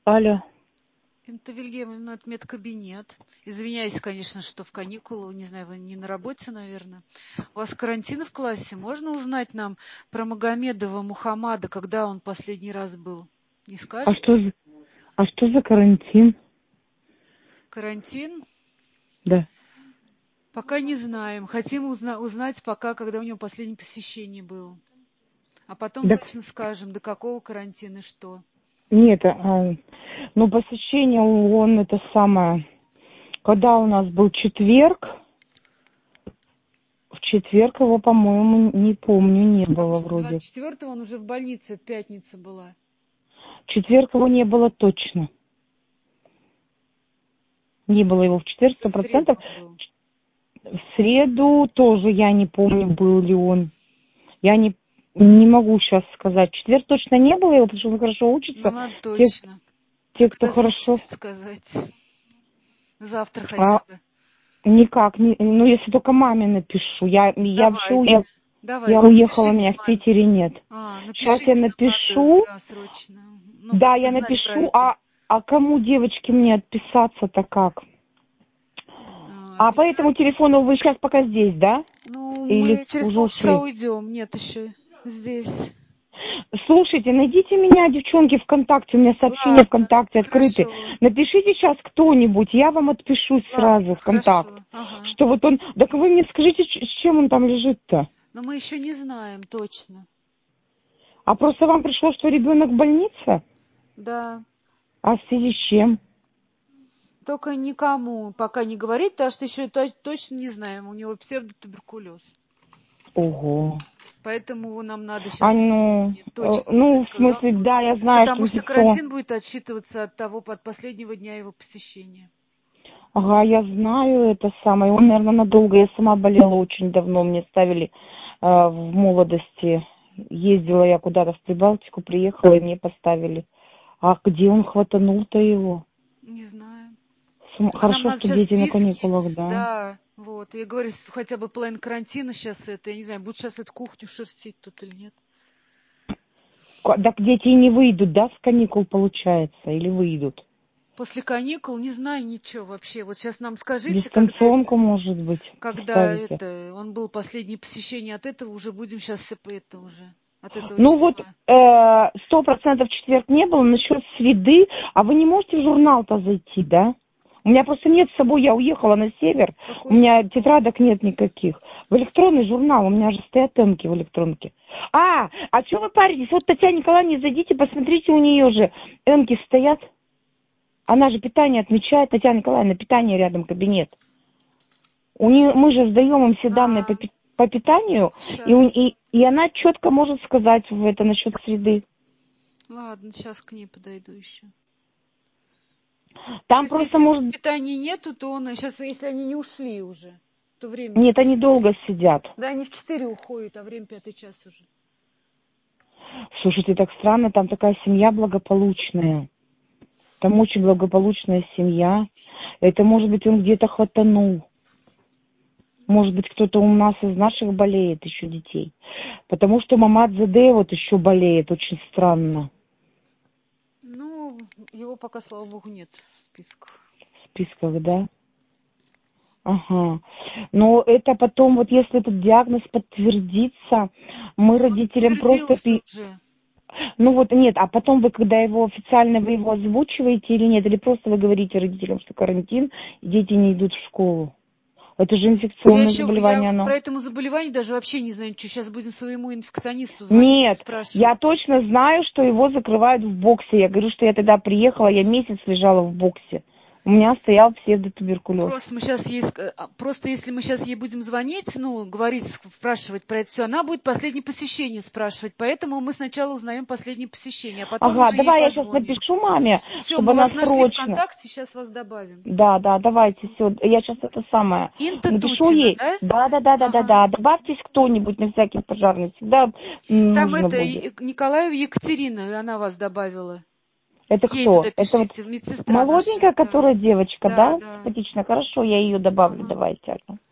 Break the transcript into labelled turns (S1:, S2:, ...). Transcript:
S1: Алло.
S2: Инта Вильгельмовна, это медкабинет. Извиняюсь, конечно, что в каникулы, не знаю, вы не на работе, наверное. У вас карантин в классе. Можно узнать нам про Магомедова Мухаммада, когда он последний раз был? Не
S1: А
S2: скажете?
S1: что за, а что за карантин?
S2: Карантин?
S1: Да.
S2: Пока не знаем. Хотим узнать пока, когда у него последнее посещение было. А потом
S1: Так,
S2: точно скажем, до какого карантина и что.
S1: нет, ну посещение он это самое. Когда у нас был четверг, в четверг его, по-моему, не помню, не
S2: Потому
S1: было
S2: что
S1: вроде.
S2: 24-го он уже в больнице, пятница была.
S1: В четверг его не было точно. Не было его в четверг,
S2: В среду
S1: 100%.
S2: он был.
S1: В среду тоже я не помню, был ли он. Я не могу сейчас сказать. В четверг точно не было его, потому что он хорошо учится.
S2: Нам надо
S1: Те,
S2: точно. А
S1: те кто
S2: когда
S1: хорошо...
S2: сможете сказать? Завтра хотя
S1: А,
S2: бы.
S1: никак, ну если только маме напишу. Я вообще
S2: Давайте.
S1: я
S2: Давайте,
S1: уехала,
S2: напишите
S1: меня в
S2: маме.
S1: Питере нет. Сейчас я
S2: Напишите, нам надо,
S1: напишу,
S2: да, срочно. Ну,
S1: да,
S2: как бы
S1: я
S2: знать про
S1: напишу,
S2: это.
S1: а кому, девочки, мне отписаться-то как? А по этому
S2: Писать.
S1: телефону вы сейчас пока здесь, да?
S2: Ну,
S1: Или
S2: мы через
S1: уже
S2: полчаса
S1: ушли?
S2: уйдем. Нет, еще здесь.
S1: Слушайте, найдите меня, девчонки, ВКонтакте, у меня сообщения
S2: Ладно,
S1: ВКонтакте открыты.
S2: хорошо.
S1: Напишите сейчас кто-нибудь, я вам отпишусь сразу
S2: Ладно,
S1: в контакт.
S2: хорошо. Ага.
S1: Что вот он... Так вы мне скажите, с чем он там лежит-то?
S2: Но мы еще не знаем точно.
S1: А просто вам пришло, что ребенок в больнице?
S2: Да.
S1: А в связи с чем?
S2: Только никому пока не говорить, потому что еще точно не знаем. У него псевдотуберкулез.
S1: Ого.
S2: Поэтому нам надо
S1: А
S2: сейчас
S1: ну,
S2: сведения точно
S1: ну,
S2: знать,
S1: в
S2: когда он
S1: смысле,
S2: был.
S1: да, я знаю, что
S2: Потому что
S1: инфекционно.
S2: карантин будет отсчитываться от последнего дня его посещения.
S1: Ага, я знаю это самое. Он, наверное, надолго. Я сама болела очень давно. Мне ставили в молодости. Ездила я куда-то в Прибалтику, приехала, и мне поставили. А где он хватанул-то его?
S2: Не знаю. А нам
S1: Хорошо,
S2: надо
S1: что
S2: сейчас
S1: дети на
S2: списки.
S1: каникулах, да.
S2: Да, вот. Я говорю, если хотя бы половина карантина сейчас это, я не знаю, будут сейчас эту кухню шерстить тут или нет.
S1: Так дети и не выйдут, да, с каникул получается? Или выйдут?
S2: После каникул не знаю ничего вообще. Вот сейчас нам скажите,
S1: Дистанционку, может быть,
S2: когда
S1: ставите?
S2: это, он был последнее посещение от этого, уже будем сейчас это уже, от этого
S1: Ну вот,
S2: числа.
S1: 100% в четверг не было, насчет среды. А вы не можете в журнал-то зайти, да? У меня просто нет с собой, я уехала на север, у
S2: Какой
S1: меня
S2: журнал?
S1: тетрадок нет никаких. В электронный журнал, у меня же стоят эмки в электронке. А что вы паритесь? Вот Татьяне Николаевне зайдите, посмотрите, у нее же эмки стоят. Она же питание отмечает, Татьяна Николаевна, питание рядом кабинет. Мы же сдаем им все данные по питанию,
S2: Сейчас.
S1: и она четко может сказать в это насчет среды.
S2: Ладно, сейчас к ней подойду еще. То
S1: Там
S2: есть,
S1: просто
S2: если
S1: может...
S2: питания нету, то он сейчас, если они не ушли уже, то время
S1: Нет, они
S2: 4.
S1: долго сидят.
S2: Да, они в 4 уходят, а время 5 час уже.
S1: Слушайте, так странно, там такая семья благополучная. Там очень благополучная семья. Это, может быть, он где-то хватанул. Может быть, кто-то у нас из наших болеет еще детей. Потому что Мамад Заде вот еще болеет, очень странно.
S2: Ну, его пока, слава богу, нет в списках.
S1: В списках, да? Ага. Но это потом, вот если этот диагноз подтвердится, мы
S2: Он
S1: родителям просто...
S2: подтвердился уже.
S1: Ну вот нет, а потом вы, когда его официально, вы его озвучиваете или нет? Или просто вы говорите родителям, что карантин, и дети не идут в школу? Это же инфекционное
S2: Я
S1: заболевание,
S2: вот
S1: оно.
S2: про этому заболеванию даже вообще не знаю, что сейчас будем своему инфекционисту звонить и
S1: Нет, я
S2: спрашивать.
S1: точно знаю, что его закрывают в боксе. Я говорю, что я тогда приехала, я месяц лежала в боксе. У меня стоял псевдотуберкулез.
S2: Просто если мы сейчас ей будем звонить, ну, говорить, спрашивать про это все, она будет последнее посещение спрашивать. Поэтому мы сначала узнаем последнее посещение, а потом
S1: Ага,
S2: уже ей
S1: давай я сейчас
S2: позвоним.
S1: напишу маме,
S2: Все,
S1: чтобы
S2: мы
S1: она
S2: вас нашли
S1: срочно.
S2: ВКонтакте, сейчас вас добавим.
S1: Да, давайте, все. Я сейчас это самое
S2: Инта
S1: напишу
S2: Тутина,
S1: ей.
S2: да? Ага.
S1: Да. Добавьтесь кто-нибудь на всякий пожарный. Всегда
S2: Там
S1: нужно
S2: это,
S1: будет.
S2: Николаева Екатерина, она вас добавила.
S1: Это
S2: Ей туда
S1: кто? Это вот
S2: пишите, медсестра наша.
S1: молоденькая,
S2: Да,
S1: которая девочка,
S2: да,
S1: да?
S2: да.
S1: Симпатичная. Хорошо, я ее добавлю.
S2: Ага.
S1: Давайте.